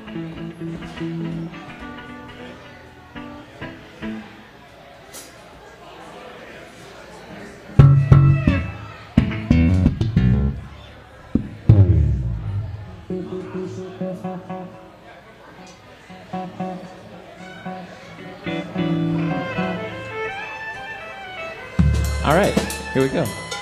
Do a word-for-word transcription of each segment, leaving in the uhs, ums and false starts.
All right, here we go.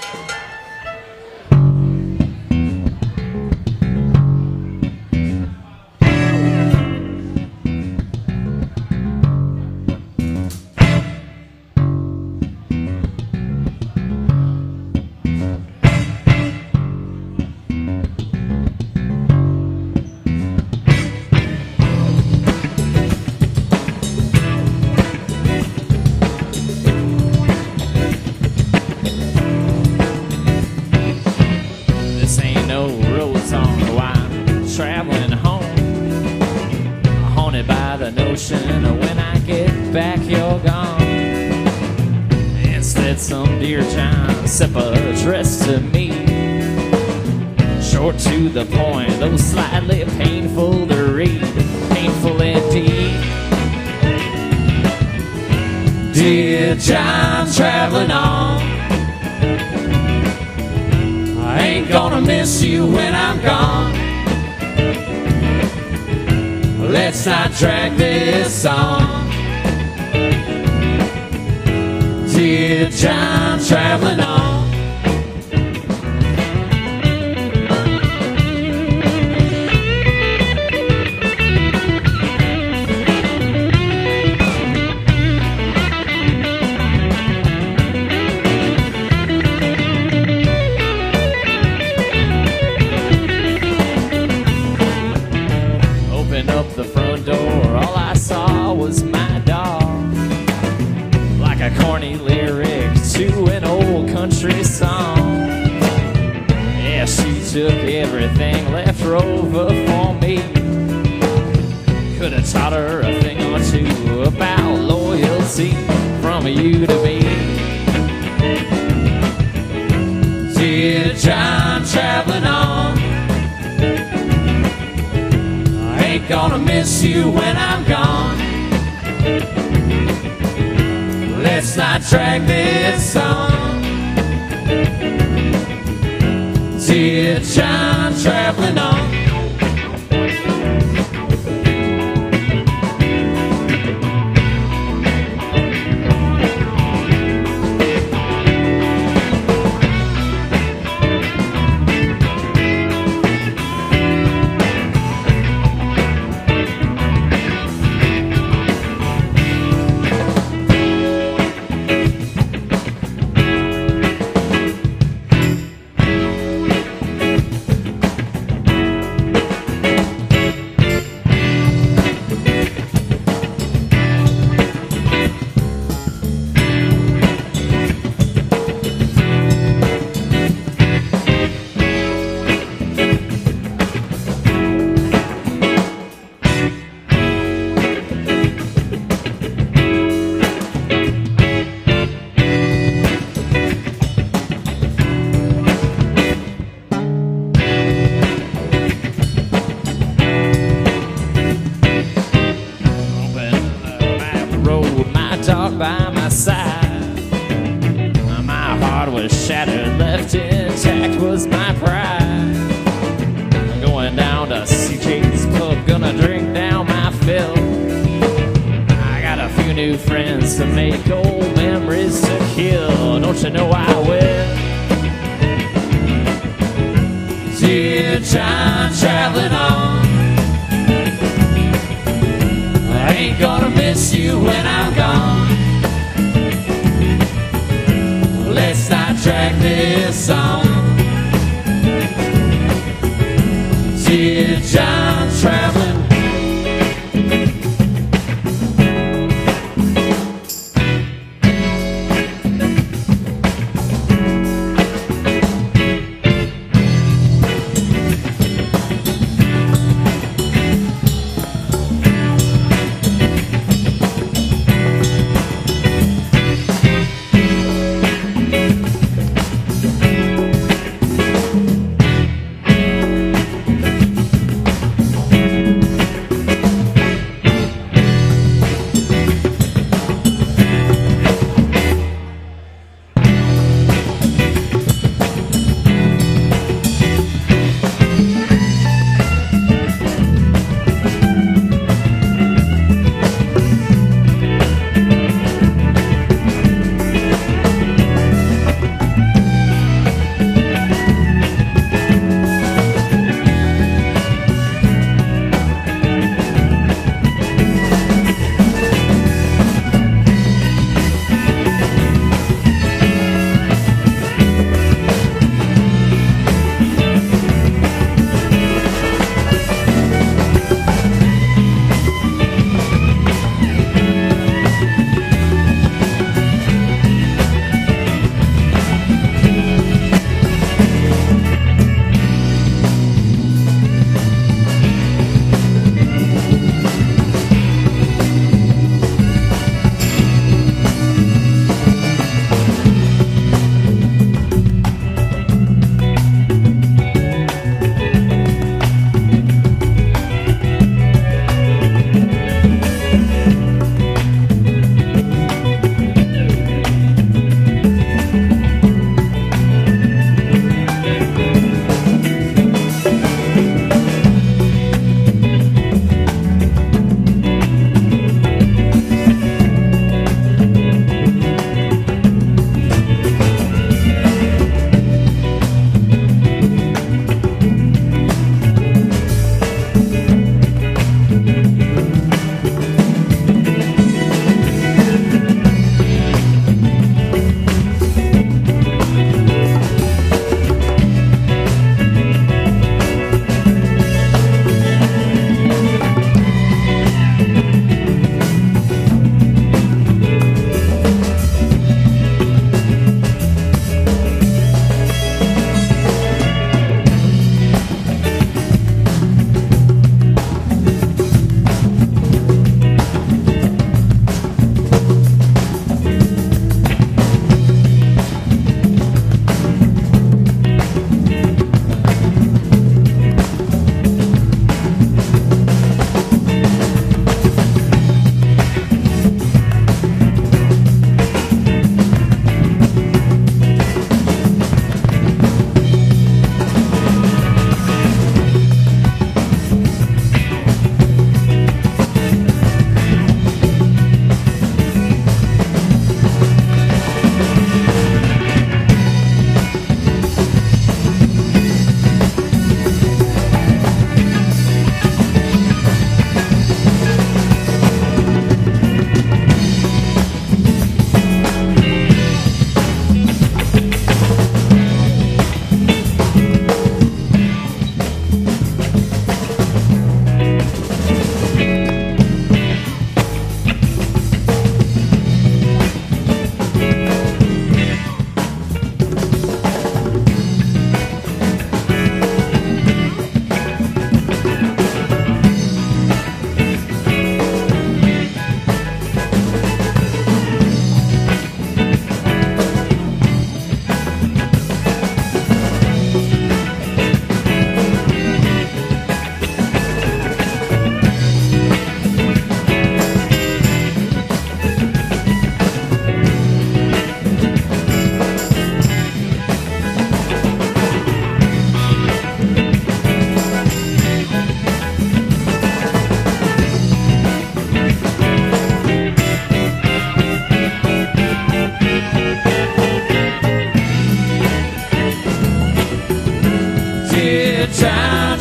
When I get back, you're gone. Instead, some dear giant sip addressed to me. Short to the point, though slightly painful to read. Painful indeed. Dear John, traveling on. I ain't gonna miss you when I'm gone. Let's not drag this on. Dear John, traveling on. Up the front door, all I saw was my dog, like a corny lyric to an old country song. Yeah, she took everything left her over for me. Could have taught her a thing or two about loyalty from you to me. Dear John, traveling on. Ain't gonna miss you when I'm gone. Let's not drag this on. Dear John, traveling on. By my side, my heart was shattered, left intact was my pride. I'm going down to C J's pub, gonna drink down my fill. I got a few new friends to make, old memories to kill. Don't you know I will? Dear John, traveling on. I ain't gonna miss you when I'm gone. Let's not drag this on. Dear John, traveling.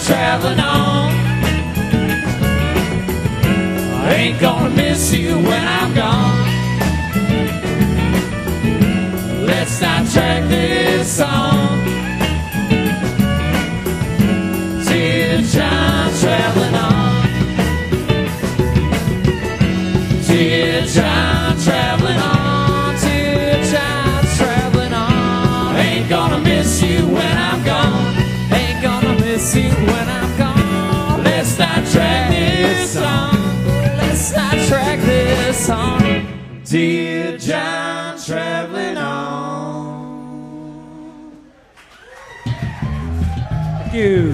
traveling on. I ain't gonna miss you when I'm gone. Let's not track this song. Dear John, traveling on. Dear John, traveling on. Dear John, traveling on. Ain't gonna miss you when I'm gone. Ain't gonna miss you when I'm gone. Let's not track this song. Let's not track this song. Dear John, traveling on. Thank you.